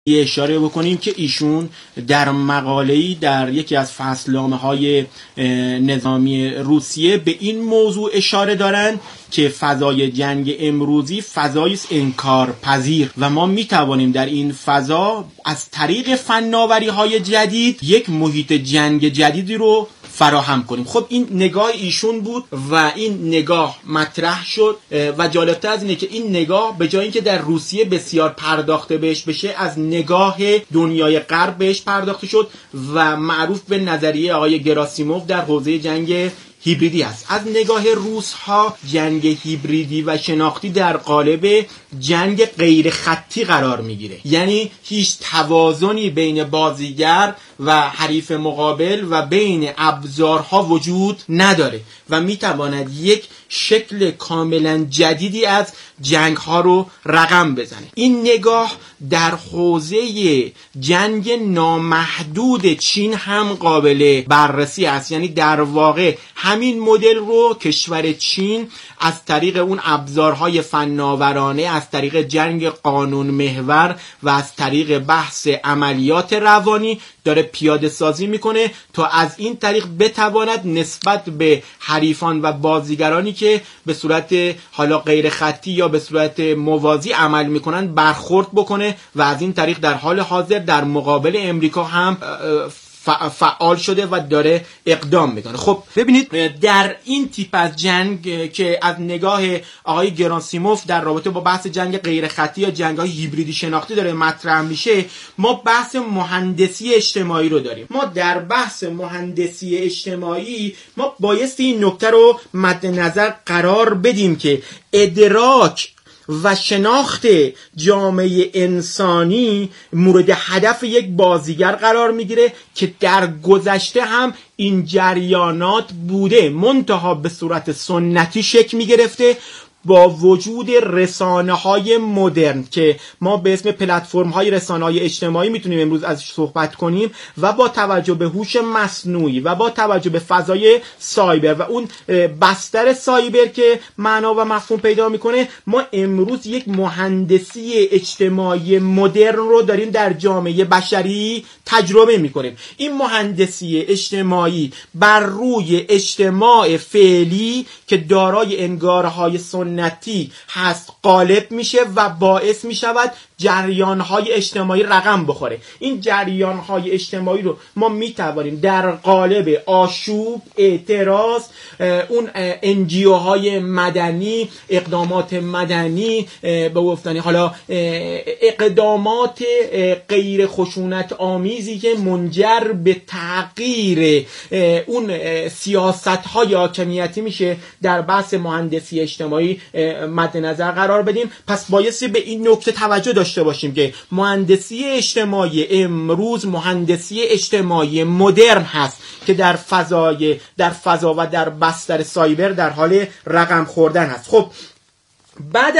اشاره بکنیم که ایشون در مقاله‌ای در یکی از فصلنامه‌های نظامی روسیه به این موضوع اشاره دارند که فضای جنگ امروزی فضایی است انکارپذیر و ما میتوانیم در این فضا از طریق فناوری‌های جدید یک محیط جنگ جدیدی رو فراهم کنیم. خب این نگاه ایشون بود و این نگاه مطرح شد و جالبتر از اینه که این نگاه به جای اینکه در روسیه بسیار پرداخته بهش بشه، از نگاه دنیای غرب بهش پرداخته شد و معروف به نظریه آقای گراسیموف در حوزه جنگ هیبریدی است. از نگاه روس ها جنگ هیبریدی و شناختی در قالب جنگ غیر خطی قرار میگیره، یعنی هیچ توازنی بین بازیگر و حریف مقابل و بین ابزارها وجود نداره و میتواند یک شکل کاملا جدیدی از جنگ ها رو رقم بزنه. این نگاه در حوزه جنگ نامحدود چین هم قابل بررسی است، یعنی در واقع همین مدل رو کشور چین از طریق اون ابزارهای فناورانه، از طریق جنگ قانون محور و از طریق بحث عملیات روانی داره پیاده سازی میکنه تا از این طریق بتواند نسبت به حریفان و بازیگرانی که به صورت حالا غیر خطی یا به صورت موازی عمل میکنن برخورد بکنه و از این طریق در حال حاضر در مقابل امریکا هم فعال شده و داره اقدام میکنه. خب ببینید در این تیپ از جنگ که از نگاه آقای گراسیموف در رابطه با بحث جنگ غیر خطی یا جنگ‌های هیبریدی شناختی داره مطرح میشه، ما بحث مهندسی اجتماعی رو داریم. ما در بحث مهندسی اجتماعی ما بایستی این نکته رو مد نظر قرار بدیم که ادراک و شناخت جامعه انسانی مورد هدف یک بازیگر قرار میگیره که در گذشته هم این جریانات بوده، منتها به صورت سنتی شکل میگرفته با وجود رسانه‌های مدرن که ما به اسم پلتفرم‌های رسانه‌های اجتماعی میتونیم امروز ازش صحبت کنیم و با توجه به هوش مصنوعی و با توجه به فضای سایبر و اون بستر سایبر که معنا و مفهوم پیدا میکنه، ما امروز یک مهندسی اجتماعی مدرن رو داریم در جامعه بشری تجربه میکنیم. این مهندسی اجتماعی بر روی اجتماع فعلی که دارای انگاره‌های سنتی هست غالب میشه و باعث میشود جریان‌های اجتماعی رقم بخوره. این جریان‌های اجتماعی رو ما میتوانیم در قالب آشوب، اعتراض، اون NGO-های مدنی، اقدامات مدنی، به گفتنی حالا اقدامات غیر خشونت آمیزی که منجر به تغییر اون سیاست‌های حاکمیتی میشه در بحث مهندسی اجتماعی مد نظر قرار بدیم. پس بایستی به این نکته توجه داشته باشیم که مهندسی اجتماعی امروز مهندسی اجتماعی مدرن هست که در فضا و در بستر سایبر در حال رقم خوردن هست. خب بعد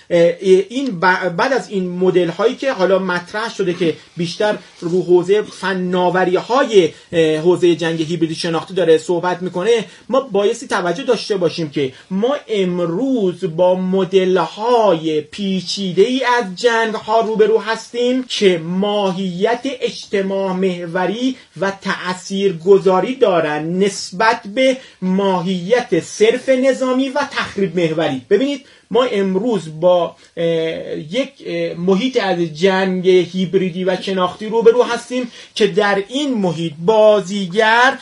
از این مدل هایی که حالا مطرح شده که بیشتر رو حوزه فناوری های حوزه جنگ هیبریدی شناختی داره صحبت میکنه، ما بایستی توجه داشته باشیم که ما امروز با مدل های پیچیده ای از جنگ ها روبرو هستیم که ماهیت اجتماع محوری و تاثیرگذاری دارن نسبت به ماهیت صرف نظامی و تخریب محوری. ببینید ما امروز با یک محیط از جنگ هیبریدی و شناختی روبرو هستیم که در این محیط بازیگر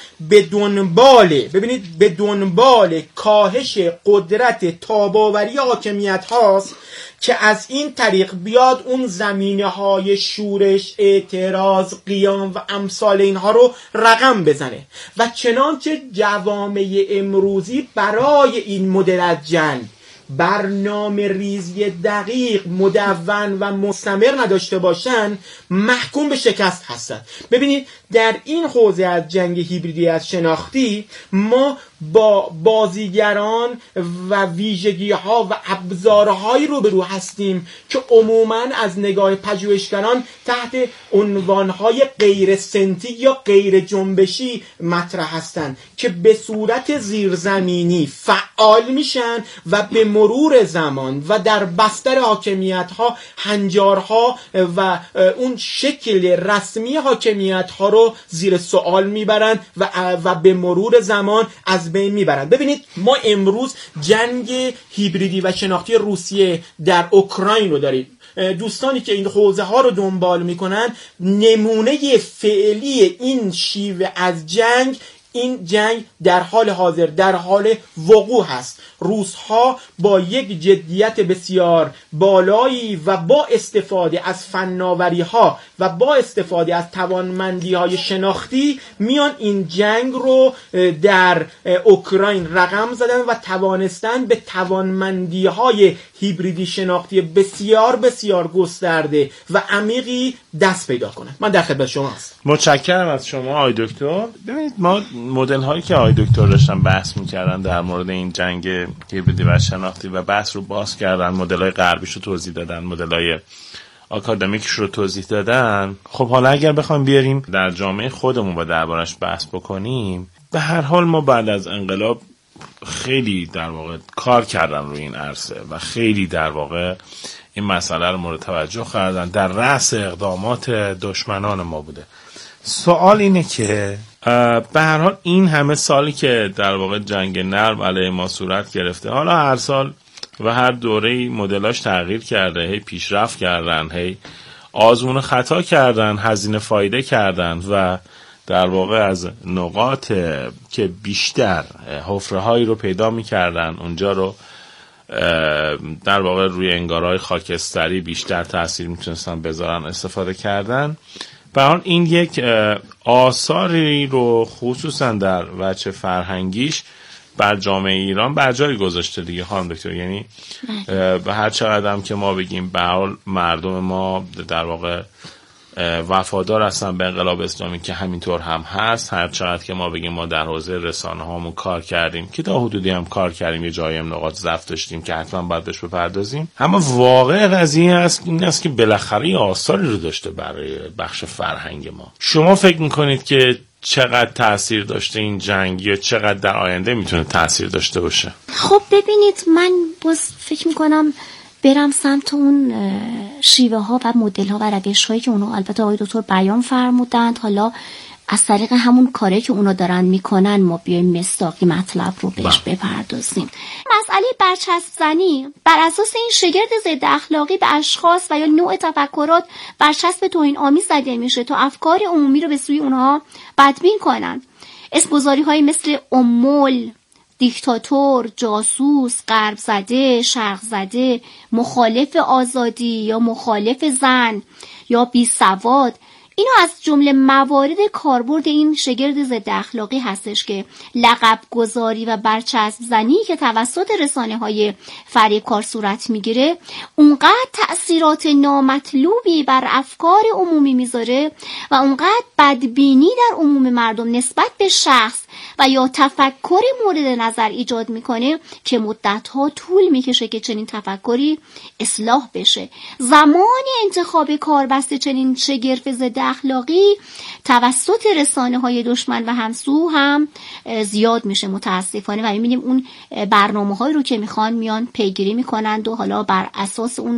به دنبال کاهش قدرت تاباوری حاکمیت هاست که از این طریق بیاد اون زمینه‌های شورش، اعتراض، قیام و امثال اینها رو رقم بزنه و چنانچه جوامع امروزی برای این مدل از جنگ برنامه ریزی دقیق، مدون و مستمر نداشته باشن، محکوم به شکست هستن. ببینید در این حوزه از جنگ هیبریدی از شناختی ما با بازیگران و ویژگی‌ها و ابزارهایی روبرو هستیم که عموماً از نگاه پژوهشگران تحت عنوانهای غیر سنتی یا غیر جنبشی مطرح هستند که به صورت زیرزمینی فعال میشن و به مرور زمان و در بستر حاکمیت‌ها هنجارها و اون شکل رسمی حاکمیت‌ها رو زیر سوال میبرن و به مرور زمان از بین میبرن. ببینید ما امروز جنگ هیبریدی و شناختی روسیه در اوکراین رو داریم. دوستانی که این حوزه ها رو دنبال میکنن، نمونه فعلی این شیوه از این جنگ در حال حاضر در حال وقوع هست. روس‌ها با یک جدیت بسیار بالایی و با استفاده از فناوری‌ها و با استفاده از توانمندی‌های شناختی میان این جنگ رو در اوکراین رقم زدن و توانستن به توانمندی‌های هیبریدی شناختی بسیار بسیار گسترده و عمیقی دست پیدا کنن. من در خدمت شما هستم. متشکرم از شما آقای دکتر. ببینید ما مدل هایی که آقای دکتر داشتن بحث می‌کردن در مورد این جنگ هیبریدی و شناختی و بحث رو باز کردن، مدل های غربیش رو توضیح دادن، مدل های آکادمیکش رو توضیح دادن. خب حالا اگر بخوایم بیاریم در جامعه خودمون و دربارش بحث بکنیم، به هر حال ما بعد از انقلاب خیلی در واقع کار کردن روی این عرصه و خیلی در واقع این مسئله رو مورد توجه کردن، در رأس اقدامات دشمنان ما بوده. سوال اینه که به هر حال این همه سالی که در واقع جنگ نرم علیه ما صورت گرفته، حالا هر سال و هر دوره‌ای مدلاش تغییر کرده، هی پیشرفت کردن، هی آزمون خطا کردن، هزینه فایده کردن و در واقع از نقاط که بیشتر حفره‌هایی رو پیدا می‌کردن اونجا رو در واقع روی انگارهای خاکستری بیشتر تأثیر میتونستن بذارن استفاده کردن. برای این یک آثاری رو خصوصا در وجه فرهنگیش بر جامعه ایران بر جای گذاشته دیگه خانم دکتر. یعنی به هر چقدر که ما بگیم به حال مردم ما در واقع وفادار هستن به انقلاب اسلامی که همینطور هم هست، هر چقدر که ما بگیم ما در حوزه رسانه هامون کار کردیم که تا حدودی هم کار کردیم، یه جایی هم نقاط ضعف داشتیم که حتما باید بهش بپردازیم، اما واقع قضیه این است که بالاخره آثاری رو داشته برای بخش فرهنگ ما. شما فکر میکنید که چقدر تأثیر داشته این جنگ یا چقدر در آینده میتونه تأثیر داشته باشه؟ خب ببینید من باز فکر میکنم برم سمت اون شیوه ها و مدل ها و روش هایی که اونو البته آقای دکتر بیان فرمودند. حالا از طریق همون کاری که اونا دارن میکنن ما بیایم مصداقی مطلب رو بهش بپردازیم. مسئله برچسب زنی بر اساس این شگرد ضد اخلاقی به اشخاص و یا نوع تفکرات برچسب توهین آمیز زده میشه تا افکار عمومی رو به سوی اونها بدبین کنن. اسمگذاری های مثل امول، دیکتاتور، جاسوس، غرب زده، شرق زده، مخالف آزادی یا مخالف زن یا بیسواد، اینا از جمله موارد کاربرد این شگرد ضد اخلاقی هستش که لقب گذاری و برچسب زنی که توسط رسانه‌های فریبکار صورت میگیره اونقدر تأثیرات نامطلوبی بر افکار عمومی میذاره و اونقدر بدبینی در عموم مردم نسبت به شخص و یا تفکر مورد نظر ایجاد میکنه که مدتها طول میکشه که چنین تفکری اصلاح بشه. زمان انتخاب کاربست چنین شگرف ضد اخلاقی توسط رسانه‌های دشمن و همسو هم زیاد میشه متاسفانه و میبینیم اون برنامه‌هایی رو که میخوان میان پیگیری میکنند و حالا بر اساس اون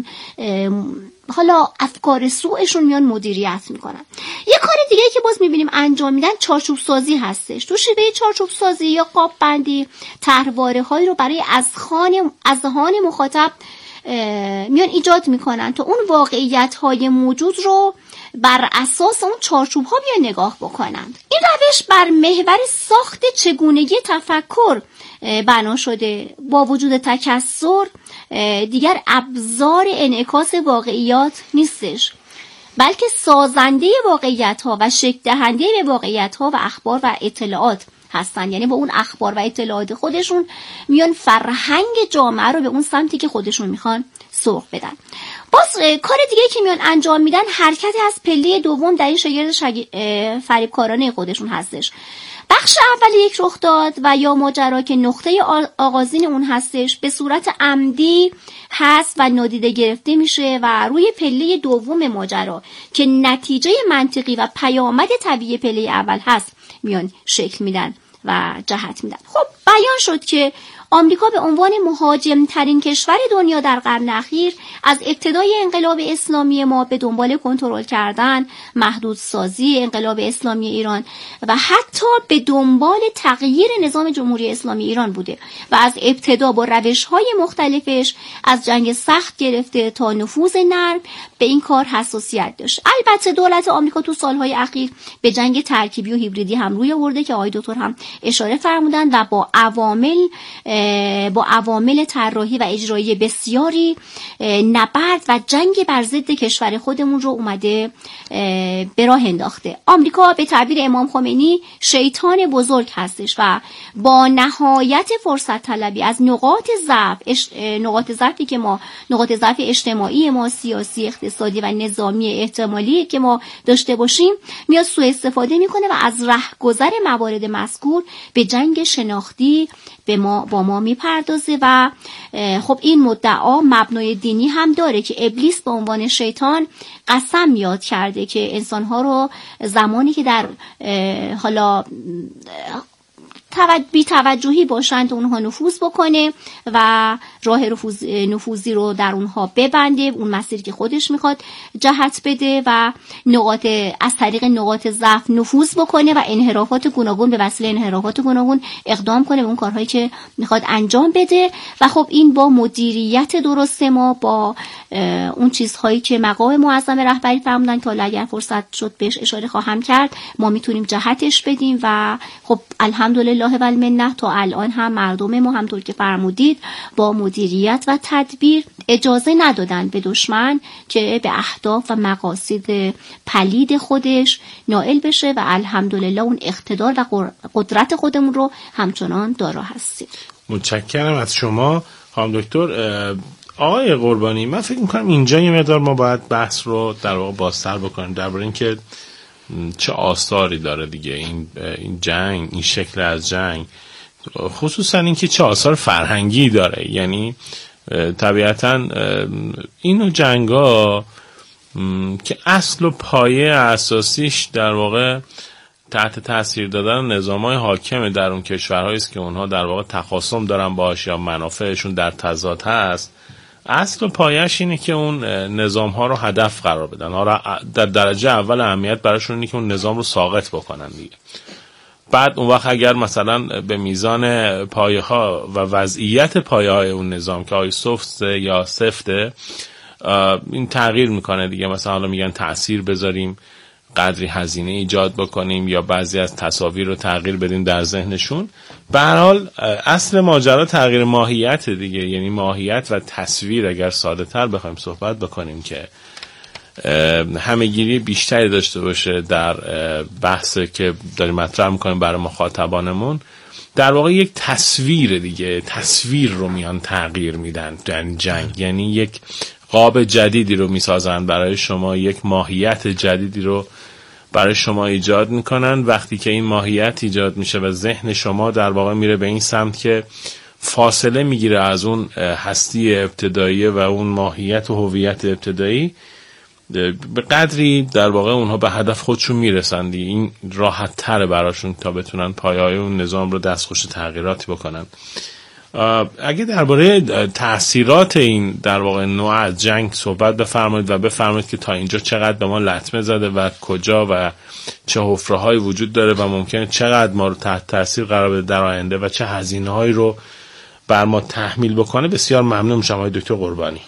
حالا افکار سوءشون میان مدیریت میکنن. یه کار دیگه که باز میبینیم انجام میدن چارچوب سازی هستش. تو شیوه چارچوب سازی یا قاب بندی طرحواره هایی رو برای اذهان مخاطب میان ایجاد میکنن تا اون واقعیت های موجود رو بر اساس اون چارچوب ها بیان نگاه بکنند. این روش بر محور ساخت چگونگی تفکر بنا شده. با وجود تکثر دیگر ابزار انعکاس واقعیات نیستش، بلکه سازنده واقعیت ها و شکل دهنده به واقعیت ها و اخبار و اطلاعات هستن. یعنی با اون اخبار و اطلاعات خودشون میان فرهنگ جامعه رو به اون سمتی که خودشون میخوان سوق بدن. باز کار دیگه که میان انجام میدن حرکتی از پله دوم در این شگرد فریبکارانه خودشون هستش. بخش اول یک رخداد و یا ماجرا که نقطه آغازین اون هستش به صورت عمدی هست و نادیده گرفته میشه و روی پله دوم ماجرا که نتیجه منطقی و پیامد طبیعی پله اول هست میان شکل میدن و جهت میدن. خب بیان شد که آمریکا به عنوان مهاجمترین کشور دنیا در قرن اخیر از ابتدای انقلاب اسلامی ما به دنبال کنترل کردن، محدودسازی انقلاب اسلامی ایران و حتی به دنبال تغییر نظام جمهوری اسلامی ایران بوده و از ابتدا با روش‌های مختلفش از جنگ سخت گرفته تا نفوذ نرم به این کار حساسیت داشت. البته دولت آمریکا تو سالهای اخیر به جنگ ترکیبی و هیبریدی هم روی آورده که آقای دکتر هم اشاره فرمودن و با عوامل طراحی و اجرایی بسیاری نبرد و جنگ بر ضد کشور خودمون رو اومده به راه انداخته. آمریکا به تعبیر امام خمینی شیطان بزرگ هستش و با نهایت فرصت طلبی از نقاط ضعف اجتماعی ما، سیاسی، اقتصادی و نظامی احتمالی که ما داشته باشیم میاد سوء استفاده میکنه و از رهگذر موارد مذکور به جنگ شناختی با ما میپردازه و خب این مدعا مبنای دینی هم داره که ابلیس به عنوان شیطان قسم یاد کرده که انسانها رو زمانی که در حالا بی توجهی باشند اونها نفوذ بکنه و راه نفوذی رو در اونها ببنده، اون مسیری که خودش میخواد جهت بده و از طریق نقاط ضعف نفوذ بکنه و انحرافات گوناگون به وسیله انحرافات گوناگون اقدام کنه به اون کارهایی که میخواد انجام بده و خب این با مدیریت درست ما با اون چیزهایی که مقام معظم رهبری فرمودن که اگر فرصت شد بهش اشاره خواهم کرد ما میتونیم جهتش بدیم و خب الحمدلله و المنه تا الان هم مردم ما همطور که فرمودید با مدیریت و تدبیر اجازه ندادن به دشمن که به اهداف و مقاصد پلید خودش نائل بشه و الحمدلله اون اقتدار و قدرت خودمون رو همچنان دارا هستیم. متشکرم از شما خانم دکتر. آقای قربانی، من فکر میکنم اینجا یه مقدار ما باید بحث رو در واقع بازتر بکنیم درباره اینکه چه آثاری داره دیگه این جنگ، این شکل از جنگ، خصوصا اینکه چه آثار فرهنگی داره. یعنی طبیعتا این جنگا که اصل و پایه اساسیش در واقع تحت تاثیر دادن نظام‌های حاکم در اون کشورهایی است که اونها در واقع تخاصم دارن باهاش یا منافعشون در تضاد هست، اصل و پایه‌اش اینه که اون نظام‌ها رو هدف قرار بدن، در درجه اول اهمیت براشون اینه که اون نظام رو ساقط بکنن دیگه. بعد اون وقت اگر مثلا به میزان پایه‌ها و وضعیت پایه‌های اون نظام که آیا سفت یا سفته این تغییر میکنه دیگه، مثلا حالا میگن تأثیر بذاریم، قدری هزینه ایجاد بکنیم یا بعضی از تصاویر رو تغییر بدیم در ذهنشون. به هر حال اصل ماجرا تغییر ماهیت دیگه، یعنی ماهیت و تصویر. اگر ساده تر بخوایم صحبت بکنیم که همه‌گیری بیشتری داشته باشه در بحث که داریم مطرح میکنیم برای مخاطبانمون، در واقع یک تصویر دیگه، تصویر رو میان تغییر میدن در جنگ، یعنی یک قاب جدیدی رو میسازن برای شما، یک ماهیت جدیدی رو برای شما ایجاد میکنن. وقتی که این ماهیت ایجاد میشه و ذهن شما در واقع میره به این سمت که فاصله میگیره از اون هستی ابتدایی و اون ماهیت و هویت ابتدایی، به قدری در واقع اونها به هدف خودشون میرسن دیگه. این راحت تره براشون تا بتونن پایه‌های اون نظام رو دستخوش تغییراتی بکنن. اگه درباره تأثیرات این در واقع نوع از جنگ صحبت بفرمایید و بفرمایید که تا اینجا چقدر به ما لطمه زده و کجا و چه حفره‌هایی وجود داره و ممکنه چقدر ما رو تحت تأثیر قرار بده در آینده و چه هزینه‌هایی رو بر ما تحمیل بکنه، بسیار ممنون میشم آقای دکتر قربانی.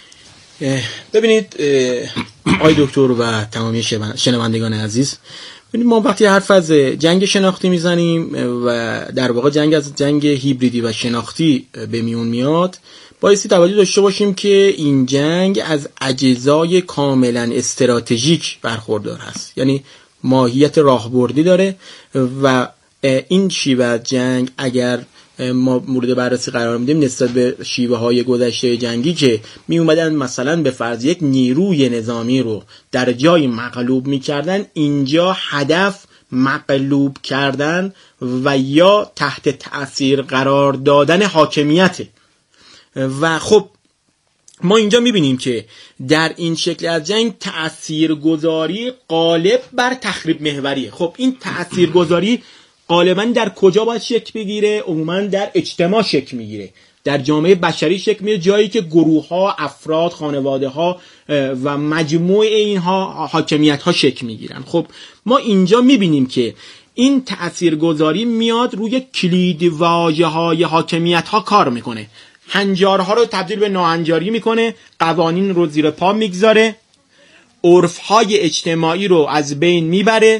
ببینید آقای دکتر و تمامی شنوندگان عزیز، ما وقتی حرف از جنگ شناختی میزنیم و در واقع جنگ هیبریدی و شناختی به میون میاد، بایستی توجه داشته باشیم که این جنگ از اجزای کاملا استراتژیک برخوردار هست، یعنی ماهیت راهبردی داره و این شیوه جنگ اگر ما مورد بررسی قرار میدیم نسبت به شیوه های گذشته جنگی که می اومدن مثلا به فرض یک نیروی نظامی رو در جای مغلوب میکردن، اینجا هدف مغلوب کردن و یا تحت تأثیر قرار دادن حاکمیته. و خب ما اینجا میبینیم که در این شکل از جنگ تأثیرگذاری غالب بر تخریب محوریه. خب این تأثیرگذاری غالبا در کجا باید شکل بگیره؟ عموما در اجتماع شکل میگیره، در جامعه بشری شکل میگیره، جایی که گروه ها، افراد، خانواده ها و مجموع اینها حاکمیت ها شکل میگیرن. خب ما اینجا میبینیم که این تأثیرگذاری میاد روی کلید واژه های حاکمیت ها کار میکنه، هنجارها رو تبدیل به ناهنجاری میکنه، قوانین رو زیر پا میگذاره، عرفهای اجتماعی رو از بین میبره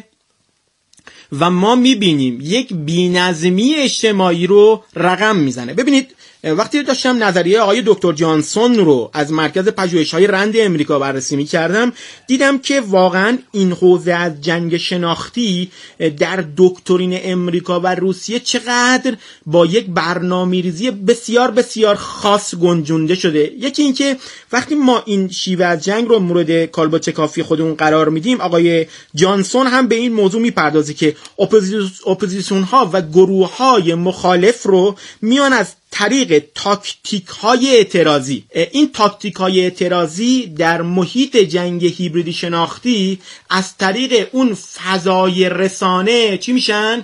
و ما میبینیم یک بی‌نظمی اجتماعی رو رقم میزنه. ببینید وقتی داشتم نظریه آقای دکتر جانسون رو از مرکز پژوهش‌های رند امریکا بررسی می‌کردم، دیدم که واقعا این حوزه از جنگ شناختی در دکترین امریکا و روسیه چقدر با یک برنامه‌ریزی بسیار بسیار خاص گنجونده شده. یکی این که وقتی ما این شیوه از جنگ رو مورد کالبد کافی خودمون قرار میدیم، آقای جانسون هم به این موضوع میپردازه که اپوزیسیون‌ها و گروه‌های مخالف رو میان از طریق تاکتیک‌های اعتراضی، این تاکتیک‌های اعتراضی در محیط جنگ هیبریدی شناختی از طریق اون فضای رسانه چی میشن؟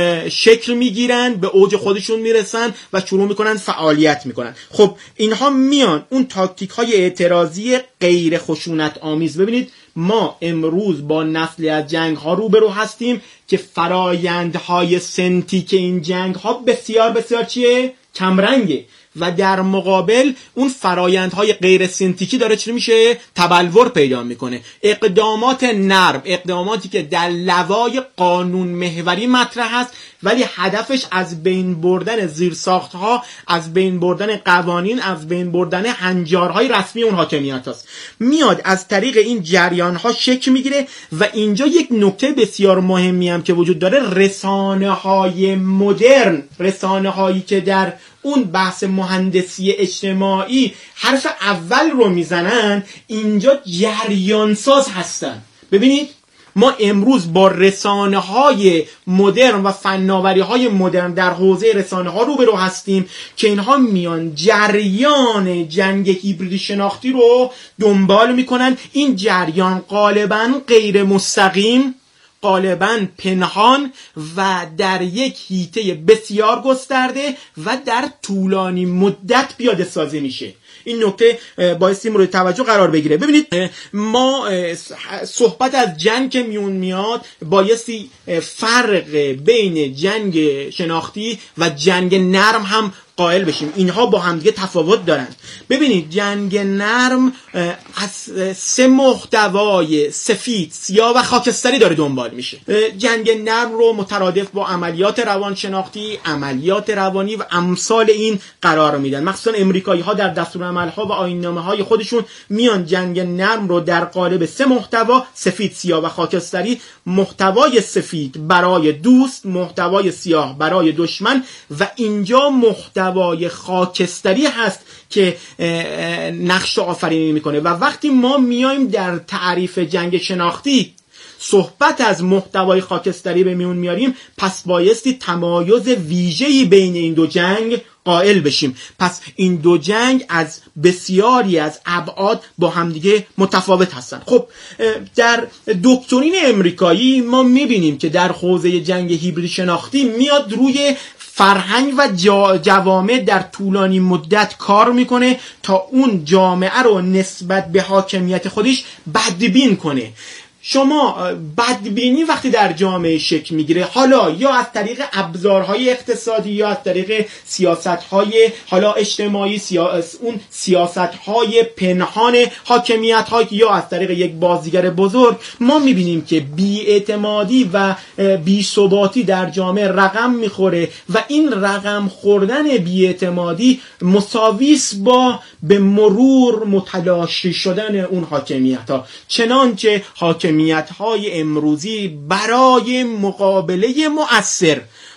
شکل میگیرن، به اوج خودشون میرسن و شروع میکنن فعالیت میکنن. خب اینها میان اون تاکتیک‌های اعتراضی غیر خشونت آمیز. ببینید ما امروز با نسلی از جنگ‌ها روبرو هستیم که فرایندهای سنتیک این جنگ‌ها بسیار بسیار چیه؟ کمرنگه و در مقابل اون فرایندهای غیر سنتیکی داره چی میشه؟ تبلور پیدا میکنه. اقدامات نرم، اقداماتی که در لوای قانون محوری مطرح است ولی هدفش از بین بردن زیرساختها، از بین بردن قوانین، از بین بردن هنجارهای رسمی اون حاکمیت هست، میاد از طریق این جریانها شکل میگیره. و اینجا یک نکته بسیار مهمی هم که وجود داره، رسانه‌های مدرن، رسانه‌هایی که در اون بحث مهندسی اجتماعی حرف اول رو میزنن، اینجا جریانساز هستن. ببینید ما امروز با رسانه‌های مدرن و فناوری‌های مدرن در حوزه رسانه‌ها روبرو هستیم که اینها میان جریان جنگ هیبریدی شناختی رو دنبال میکنن. این جریان غالباً غیر مستقیم، غالباً پنهان و در یک حیطه بسیار گسترده و در طولانی مدت پیاده سازی میشه. این نکته بایستی مورد توجه قرار بگیره. ببینید ما صحبت از جنگ که میاد بایستی فرق بین جنگ شناختی و جنگ نرم هم قائل بشیم. اینها با هم دیگه تفاوت دارن. ببینید جنگ نرم از سه محتوای سفید، سیاه و خاکستری داره دنبال میشه. جنگ نرم رو مترادف با عملیات روانشناختی، عملیات روانی و امثال این قرار میدن. مخصوصا امریکایی ها در دستورالعمل‌ها و آیین‌نامه‌های خودشون میان جنگ نرم رو در قالب سه محتوا، سفید، سیاه و خاکستری، محتوای سفید برای دوست، محتوای سیاه برای دشمن و اینجا محتوای خاکستری هست که نقش آفرینی میکنه. و وقتی ما میایم در تعریف جنگ شناختی صحبت از محتوای خاکستری به میون میاریم، پس بایستی تمایز ویژه‌ای بین این دو جنگ قائل بشیم. پس این دو جنگ از بسیاری از ابعاد با همدیگه متفاوت هستن. خب در دکترین امریکایی ما میبینیم که در حوزه جنگ هیبریدی شناختی میاد روی فرهنگ و جوامع در طولانی مدت کار میکنه تا اون جامعه رو نسبت به حاکمیت خودش بدبین کنه. شما بدبینی وقتی در جامعه شکل میگیره، حالا یا از طریق ابزارهای اقتصادی یا از طریق سیاستهای حالا اجتماعی، اون سیاستهای پنهان حاکمیت‌ها، یا از طریق یک بازیگر بزرگ، ما میبینیم که بی‌اعتمادی و بی‌ثباتی در جامعه رقم میخوره و این رقم خوردن بی‌اعتمادی مساویس با به مرور متلاشی شدن اون حاکمیت‌ها. چنانچه حاکمیت‌های امروزی برای مقابله مؤثر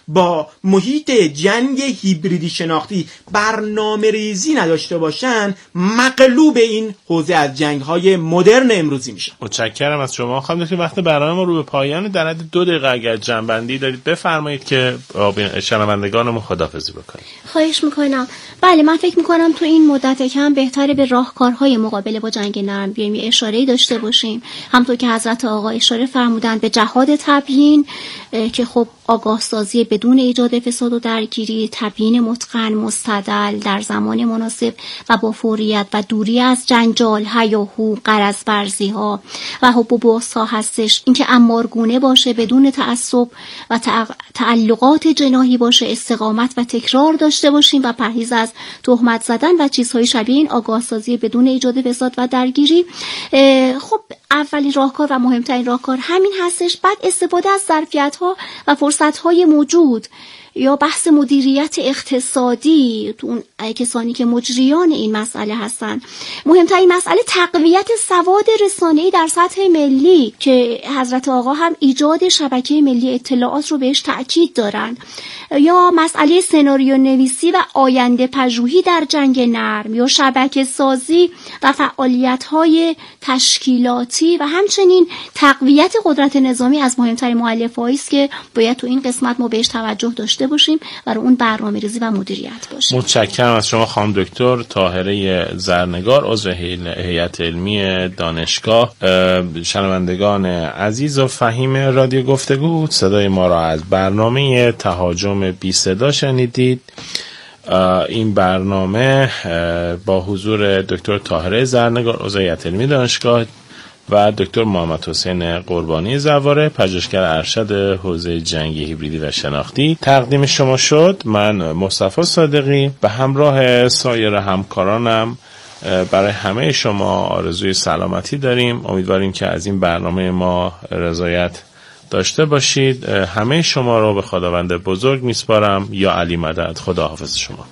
با محیط جنگ هیبریدی شناختی برنامه ریزی نداشته باشن، مغلوب این حوزه از جنگ‌های مدرن امروزی میشه. متشکرم از شما. خانم دکتر وقت برنامه ما رو به پایان، در حد 2 دقیقه اگر جنبندی دارید بفرمایید که شنوندگانمون خداحافظی بکنید. خواهش میکنم. بله، من فکر میکنم تو این مدت کم بهتره به راهکارهای مقابله با جنگ نرم بیایم، اشاره‌ای داشته باشیم. همونطور که حضرت آقا اشاره فرمودن به جهاد تبیین که خب آگاه سازی بدون ایجاد فساد و درگیری، تبیین متقن مستدل در زمان مناسب و با فوریت و دوری از جنجال، هیاهو، غرض ورزی ها و حب و بغض ها هستش. اینکه امارگونه باشه، بدون تعصب و تعلقات جناحی باشه، استقامت و تکرار داشته باشیم و پرهیز از تهمت زدن و چیزهای شبیه این، آگاه سازی بدون ایجاد فساد و درگیری. خب اولین راهکار و مهمترین راهکار همین هستش. بعد استفاده از ظرفیت‌ها و فرصت‌های موجود، یا بحث مدیریت اقتصادی تو اون کسانی که مجریان این مسئله هستن. مهمترین مسئله تقویت سواد رسانه‌ای در سطح ملی که حضرت آقا هم ایجاد شبکه ملی اطلاعات رو بهش تأکید دارن، یا مسئله سناریو نویسی و آینده پژوهی در جنگ نرم، یا شبکه سازی و فعالیت‌های تشکیلاتی و همچنین تقویت قدرت نظامی از مهمترین مؤلفه‌ای است که باید تو این قسمت ما بهش توجه داشته باشیم و رو اون برنامه‌ریزی و مدیریت باشیم. متشکرم از شما خانم دکتر طاهره زرنگار، عضو هیئت علمی دانشگاه. شنوندگان عزیز و فهیم رادیو گفتگو، صدای ما را از برنامه تهاجم بی صدا شنیدید. این برنامه با حضور دکتر طاهره زرنگار، عضو هیئت علمی دانشگاه، و دکتر محمد حسین قربانی زواره، پژوهشگر ارشد حوزه جنگی هیبریدی و شناختی تقدیم شما شد. من مصطفی صادقی به همراه سایر همکارانم برای همه شما آرزوی سلامتی داریم. امیدواریم که از این برنامه ما رضایت داشته باشید. همه شما رو به خداوند بزرگ میسپارم. یا علی مدد. خداحافظ شما.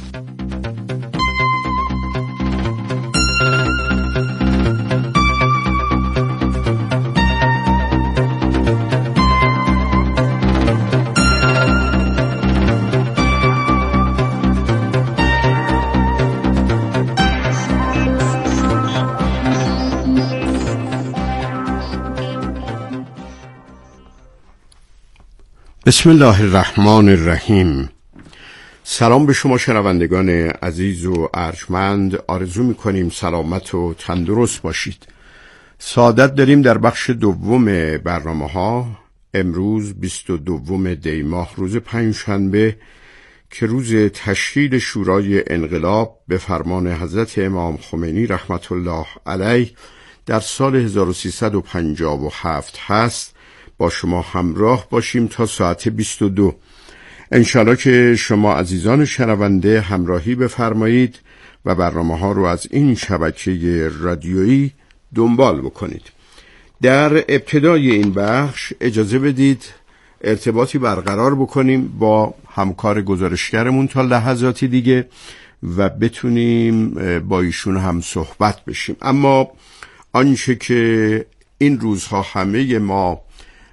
بسم الله الرحمن الرحیم. سلام به شما شنوندگان عزیز و ارجمند. آرزو می‌کنیم سلامت و تندرست باشید. سعادت داریم در بخش دوم برنامه‌ها. امروز 22 دی ماه، روز پنجشنبه که روز تشکیل شورای انقلاب به فرمان حضرت امام خمینی رحمت الله علیه در سال 1357 هست، با شما همراه باشیم تا ساعت 22. انشالله که شما عزیزان شنونده همراهی بفرمایید و برنامه‌ها رو از این شبکه رادیویی دنبال بکنید. در ابتدای این بخش اجازه بدید ارتباطی برقرار بکنیم با همکار گزارشگرمون تا لحظاتی دیگه و بتونیم با ایشون هم صحبت بشیم. اما آنچه که این روزها همه ما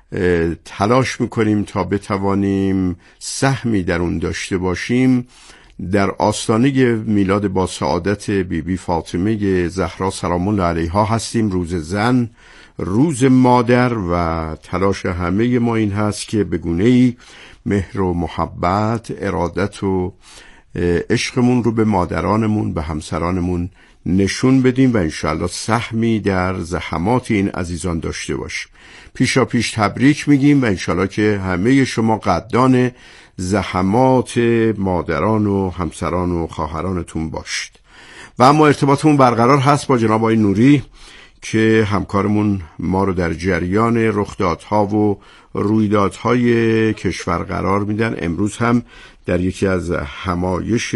تلاش میکنیم تا بتوانیم سهمی در اون داشته باشیم، در آستانه میلاد با سعادت بیبی فاطمه زهرا سلام الله علیها هستیم. روز زن، روز مادر، و تلاش همه ما این هست که به گونه‌ای مهر و محبت، ارادت و عشقمون رو به مادرانمون، به همسرانمون نشون بدیم و انشاءالله سهمی در زحمات این عزیزان داشته باشیم. پیشا پیش تبریک میگیم و انشاءالله که همه شما قدردان زحمات مادران و همسران و خواهرانتون باشید. و اما ارتباطمون برقرار هست با جناب آقای نوری که همکارمون ما رو در جریان رخدادها و رویدادهای کشور قرار میدن. امروز هم در یکی از همایش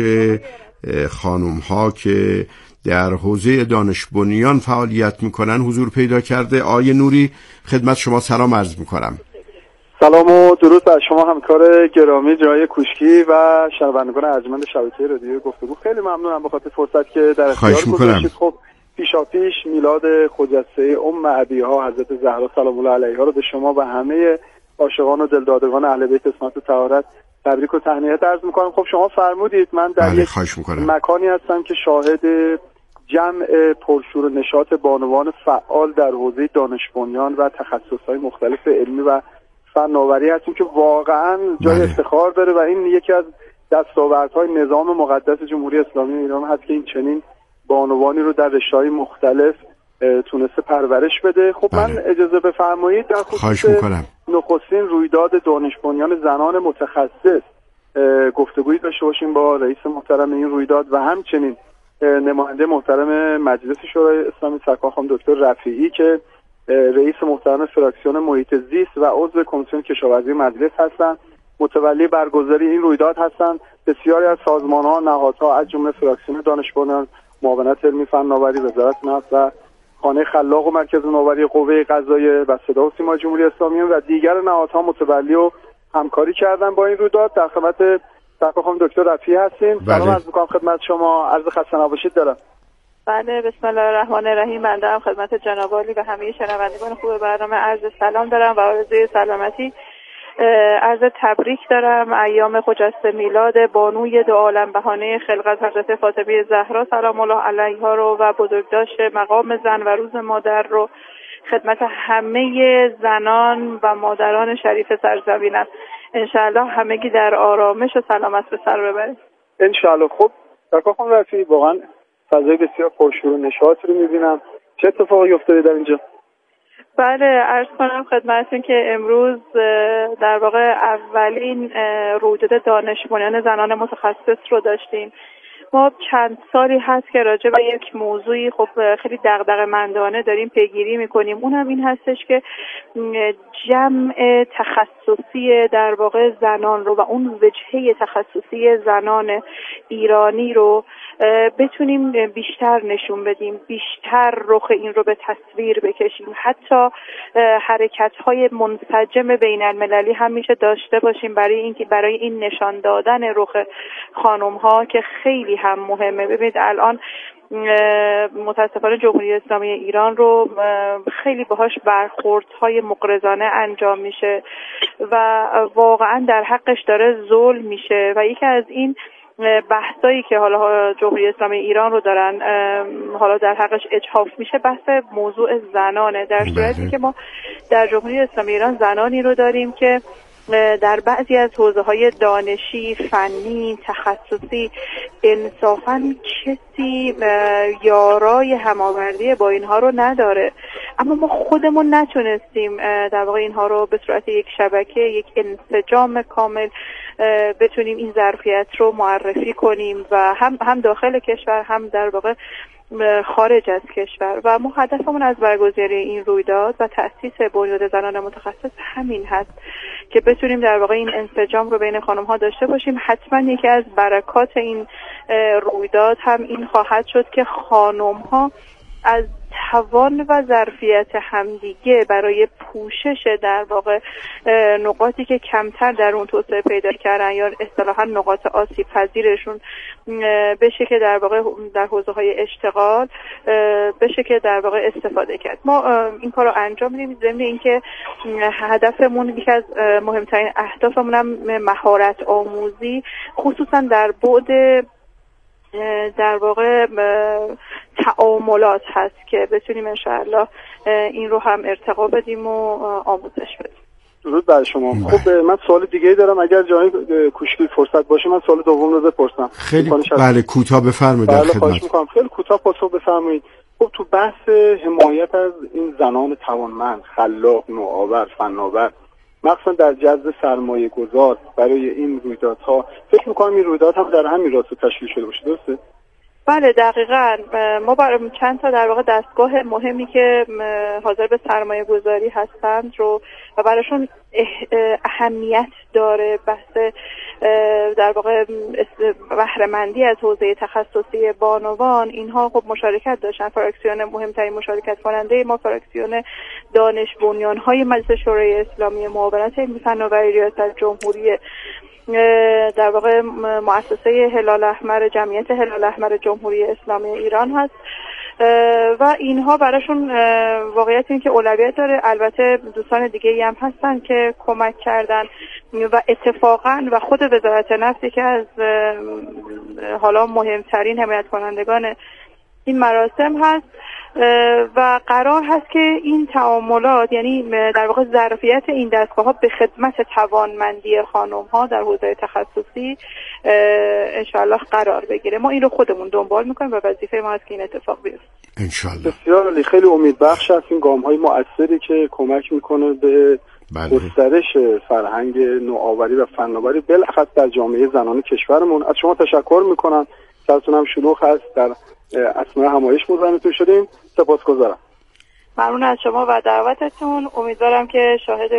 خانم‌ها که در حوزه دانش بنیان فعالیت میکنن حضور پیدا کرده. آقای نوری، خدمت شما سلام عرض میکنم. سلام و درود بر شما همکار گرامی جناب کوشکی و شنوندگان ارجمند شبکه رادیو گفتگو. خیلی ممنونم به خاطر فرصت که در اختیار گذاشتید. خب پیشاپیش میلاد خجسته ام ابیها حضرت زهرا سلام الله علیها رو به شما و همه عاشقان و دلدادگان اهل بیت اسمت و طهارت تبریک و تهنیت عرض میکنم. خب شما فرمودید من در یک مکانی هستم که شاهد جمع پرشور و نشاط بانوان فعال در حوزه دانش بنیان و تخصصهای مختلف علمی و فناوری هستیم که واقعا جای افتخار داره و این یکی از دستاوردهای نظام مقدس جمهوری اسلامی ایران هست که این چنین بانوانی رو در رشته‌های مختلف تونسته پرورش بده. خب من اجازه بفرمایید در خصوص نخستین رویداد دانش بنیان زنان متخصص گفتگویی داشته باشیم با رئیس محترم این رویداد و همچنین نماینده محترم مجلس شورای اسلامی سرکار خانم دکتر رفیعی که رئیس محترم فراکسیون محیط زیست و عضو کمیسیون کشاورزی مجلس هستند، متولی برگزاری این رویداد هستند. بسیاری از سازمان‌ها، نهادها از جمله فراکسیون دانش بنیان، معاونت علمی فناوری، وزارت نفت و خانه خلاق و مرکز نوآوری قوه قضاییه و صدا و سیما جمهوری اسلامی و دیگر نهادها متولی و همکاری کردن با این رویداد. در خدمت سرکار خانم دکتر رفیعی هستیم. سلام عرض می‌کنم خدمت شما. عرض خسته نباشید دارم. بله، بسم الله الرحمن الرحیم. بنده هم خدمت جناب عالی و همه شنوندگان خوب برنامه عرض سلام دارم و آرزوی سلامتی، عرض تبریک دارم. ایام خجسته میلاد بانوی دو عالم بهانه خلقت حضرت فاطمه زهرا سلام الله علیها رو و بزرگداشت مقام زن و روز مادر رو خدمت همه زنان و مادران شریف سرزمینم. انشاءالله همگی در آرامش و سلامت به سر ببرید. انشاءالله. خب سرکار خانم رفیعی، واقعا فضای بسیار پرشور و نشاط رو می‌بینم. چه اتفاقی افتاده در اینجا؟ بله، عرض کنم خدمتتون که امروز در واقع اولین رویداد دانش بنیان زنان متخصص رو داشتیم. ما چند سالی هست که راجع به یک موضوعی خب خیلی دغدغه‌مندانه داریم پیگیری میکنیم، اونم این هستش که جمع تخصصی در واقع زنان رو و اون وجهه تخصصی زنان ایرانی رو بتونیم بیشتر نشون بدیم، بیشتر رخ این رو به تصویر بکشیم، حتی حرکت‌های منسجم بین المللی هم میشه داشته باشیم برای این نشان دادن رخ خانم‌ها که خیلی هم مهمه. ببینید الان متاسفانه جمهوری اسلامی ایران رو خیلی باهاش برخوردهای مغرضانه انجام میشه و واقعا در حقش داره ظلم میشه و یکی از این بحثایی که حالا جمهوری اسلامی ایران رو دارن حالا در حقش اجحاف میشه بحث موضوع زنانه، در صورتی که ما در جمهوری اسلامی ایران زنانی رو داریم که در بعضی از حوزه‌های دانشی، فنی، تخصصی انصافاً کسی یارای هماوردی با اینها رو نداره، اما ما خودمون نتونستیم در واقع اینها رو به صورت یک شبکه، یک انسجام کامل بتونیم این ظرفیت رو معرفی کنیم و هم داخل کشور هم در واقع خارج از کشور. و ما هدفمون از برگزاری این رویداد و تأسیس بنیاد زنان متخصص همین هست که بتونیم در واقع این انسجام رو بین خانم ها داشته باشیم. حتما یکی از برکات این رویداد هم این خواهد شد که خانم ها از توان و ظرفیت همدیگه برای پوشش در واقع نقاطی که کمتر در اون توسعه پیدا کردن یا اصطلاحاً نقاط آسیب پذیرشون بشه که در واقع در حوزه‌های اشتغال بشه که در واقع استفاده کرد. ما این کارو انجام میدیم ضمن اینکه هدفمون یکی از مهمترین اهدافمون هم مهارت آموزی خصوصا در بعد در واقع تعاملات هست که بتونیم انشاءالله این رو هم ارتقا بدیم و آموزش بدیم. درود بر شما. خب من سوال دیگه دارم، اگر جای کوشکی فرصت باشه من سوال دوم رو بپرسم. خیلی بله کوتاه بفرمایید. بله خواهش می‌کنم خیلی کوتاه پاسخ بفرمایید. خب تو بحث حمایت از این زنان توانمند، خلاق، نوآور، فناور، مخصوصا در جذب سرمایه گذار برای این رویدادها، فکر میکنم این رویداد هم در همین راستا تشکیل شده باشه، درسته؟ بله دقیقاً. ما چند تا در واقع دستگاه مهمی که حاضر به سرمایه گذاری هستند رو و براشون اهمیت داره بحث در واقع بهره‌مندی از حوزه تخصصی بانوان، اینها خب مشارکت داشتن. فراکسیون مهمترین مشارکت کننده ما فراکسیون دانش بنیان‌های مجلس شورای اسلامی معاونت علمی فناوری ریاست جمهوری در واقع مؤسسه هلال احمر، جمعیت هلال احمر جمهوری اسلامی ایران هست و اینها براشون واقعیت این که اولویت داره. البته دوستان دیگه هم هستن که کمک کردن و اتفاقا و خود وزارت نفت که از حالا مهمترین حمایت کنندگان این مراسم هست و قرار هست که این تعاملات، یعنی در واقع ظرفیت این دستگاه ها به خدمت توانمندی خانم ها در حوزه تخصصی انشالله قرار بگیره. ما این رو خودمون دنبال میکنیم و وظیفه ما هست که این اتفاق بیفته انشالله. بسیار عالی، خیلی امیدبخش است این گام های مؤثری که کمک میکنه به گسترش فرهنگ نوآوری و فناوری بالاخص در جامعه زنان کشورمون. از شما تشکر میکنم، سرتون هم شلوغ هست، در اثناء همایش مزاحمتون شدیم، سپاسگزارم. ممنون از شما و دعوتتون. امیدوارم که شاهد